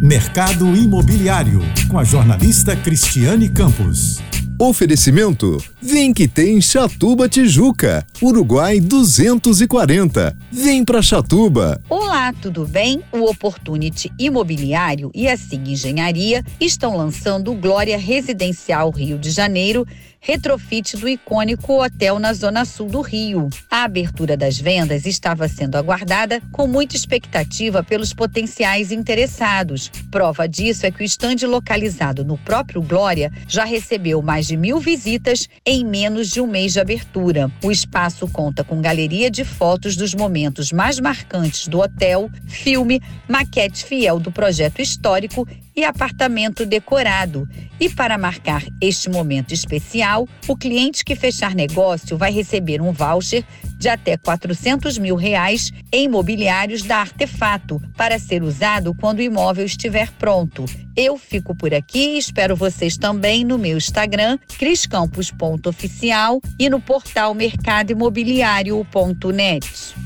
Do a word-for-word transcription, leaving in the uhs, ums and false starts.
Mercado Imobiliário, com a jornalista Cristiane Campos. Oferecimento, vem que tem Chatuba Tijuca, Uruguai duzentos e quarenta. Vem pra Chatuba. Olá, tudo bem? O Opportunity Imobiliário e a Sig Engenharia estão lançando o Glória Residencial Rio de Janeiro, retrofit do icônico hotel na Zona Sul do Rio. A abertura das vendas estava sendo aguardada com muita expectativa pelos potenciais interessados. Prova disso é que o estande localizado no próprio Glória já recebeu mais de mil visitas em menos de um mês de abertura. O espaço conta com galeria de fotos dos momentos mais marcantes do hotel, filme, maquete fiel do projeto histórico e apartamento decorado. E para marcar este momento especial, o cliente que fechar negócio vai receber um voucher de até quatrocentos mil reais em mobiliários da Artefato, para ser usado quando o imóvel estiver pronto. Eu fico por aqui e espero vocês também no meu Instagram, criscampos ponto oficial, e no portal mercado imobiliário ponto net.